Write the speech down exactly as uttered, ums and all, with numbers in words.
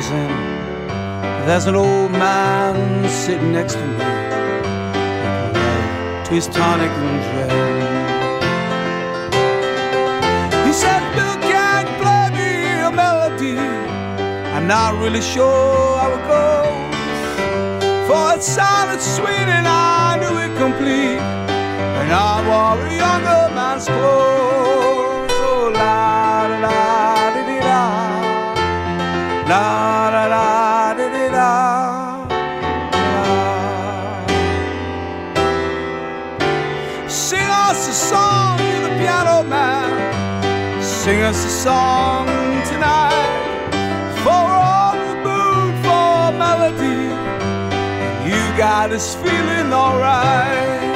in, there's an old man sitting next to me, making love to his tonic and gin. He said, Bill, can you play me a melody? I'm not really sure how it goes, for it sounded sweet and I knew it complete, and I wore a younger man's clothes. Oh, la da da di di da, la da da di di da, la. Sing us a song, you're the piano man. Sing us a song tonight, for all the mood, for melody. You got us feeling alright.